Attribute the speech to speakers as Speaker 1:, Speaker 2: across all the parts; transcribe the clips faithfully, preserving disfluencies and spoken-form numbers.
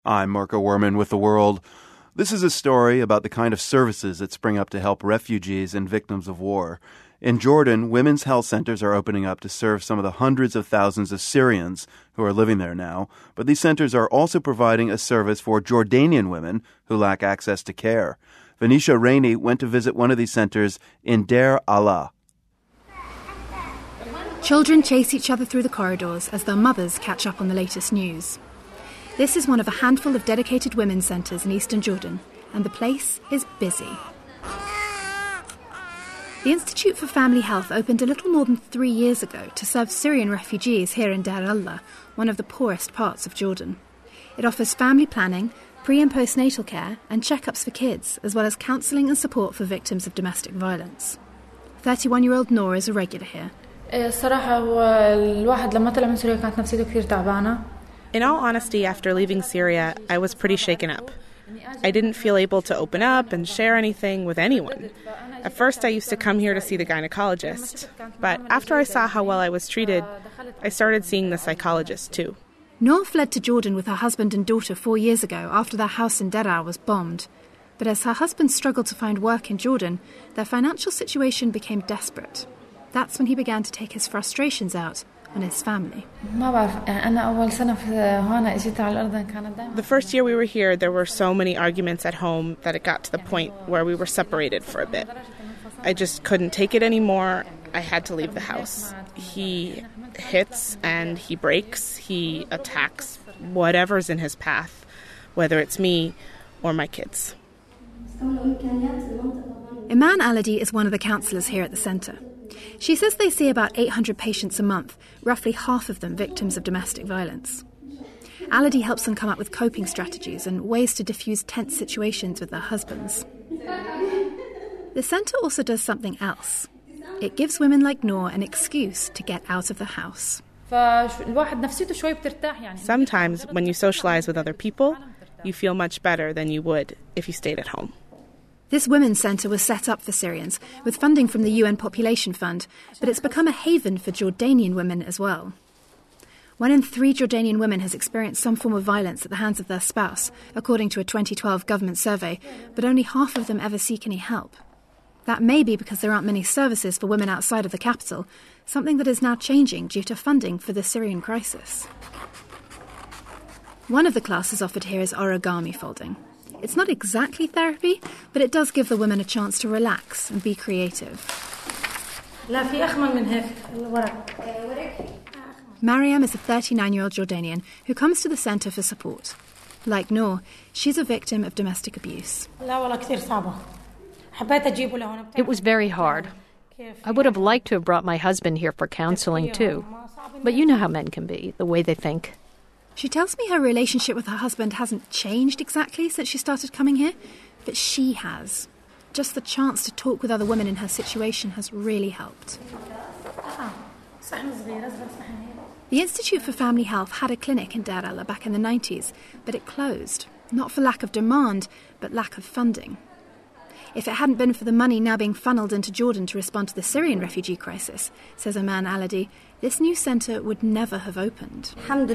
Speaker 1: I'm Marco Werman with The World. This is a story about the kind of services that spring up to help refugees and victims of war. In Jordan, women's health centers are opening up to serve some of the hundreds of thousands of Syrians who are living there now. But these centers are also providing a service for Jordanian women who lack access to care. Venetia Rainey went to visit one of these centers in Deir Allah.
Speaker 2: Children chase each other through the corridors as their mothers catch up on the latest news. This is one of a handful of dedicated women's centres in eastern Jordan, and the place is busy. The Institute for Family Health opened a little more than three years ago to serve Syrian refugees here in Deir Allah, one of the poorest parts of Jordan. It offers family planning, pre- and postnatal care, and checkups for kids, as well as counselling and support for victims of domestic violence. thirty-one-year-old Noor is a regular here.
Speaker 3: In all honesty, after leaving Syria, I was pretty shaken up. I didn't feel able to open up and share anything with anyone. At first, I used to come here to see the gynecologist. But after I saw how well I was treated, I started seeing the psychologist too.
Speaker 2: Noor fled to Jordan with her husband and daughter four years ago after their house in Deraa was bombed. But as her husband struggled to find work in Jordan, their financial situation became desperate. That's when he began to take his frustrations out on his family.
Speaker 3: The first year we were here, there were so many arguments at home that it got to the point where we were separated for a bit. I just couldn't take it anymore. I had to leave the house. He hits and he breaks. He attacks whatever's in his path, whether it's me or my kids.
Speaker 2: Iman Aladi is one of the counsellors here at the centre. She says they see about eight hundred patients a month, roughly half of them victims of domestic violence. Aladi helps them come up with coping strategies and ways to diffuse tense situations with their husbands. The centre also does something else. It gives women like Noor an excuse to get out of the house.
Speaker 3: Sometimes when you socialise with other people, you feel much better than you would if you stayed at home.
Speaker 2: This women's centre was set up for Syrians with funding from the U N Population Fund, but it's become a haven for Jordanian women as well. One in three Jordanian women has experienced some form of violence at the hands of their spouse, according to a twenty twelve government survey, but only half of them ever seek any help. That may be because there aren't many services for women outside of the capital, something that is now changing due to funding for the Syrian crisis. One of the classes offered here is origami folding. It's not exactly therapy, but it does give the women a chance to relax and be creative. Mariam is a thirty-nine-year-old Jordanian who comes to the centre for support. Like Noor, she's a victim of domestic abuse.
Speaker 4: It was very hard. I would have liked to have brought my husband here for counselling too. But you know how men can be, the way they think.
Speaker 2: She tells me her relationship with her husband hasn't changed exactly since she started coming here, but she has. Just the chance to talk with other women in her situation has really helped. The Institute for Family Health had a clinic in Deir Allah back in the nineties, but it closed, not for lack of demand, but lack of funding. If it hadn't been for the money now being funneled into Jordan to respond to the Syrian refugee crisis, says Iman Aladi, this new centre would never have opened.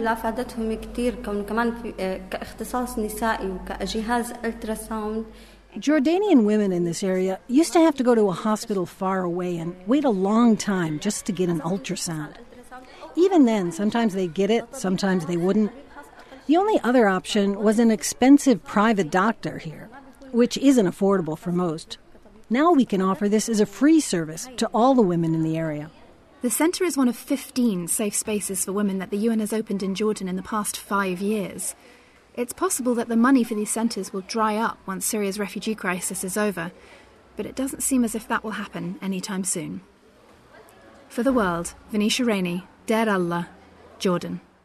Speaker 5: Jordanian women in this area used to have to go to a hospital far away and wait a long time just to get an ultrasound. Even then, sometimes they'd get it, sometimes they wouldn't. The only other option was an expensive private doctor here, which isn't affordable for most. Now we can offer this as a free service to all the women in the area.
Speaker 2: The centre is one of fifteen safe spaces for women that the U N has opened in Jordan in the past five years. It's possible that the money for these centres will dry up once Syria's refugee crisis is over, but it doesn't seem as if that will happen anytime soon. For The World, Venetia Rainey, Deir Allah, Jordan.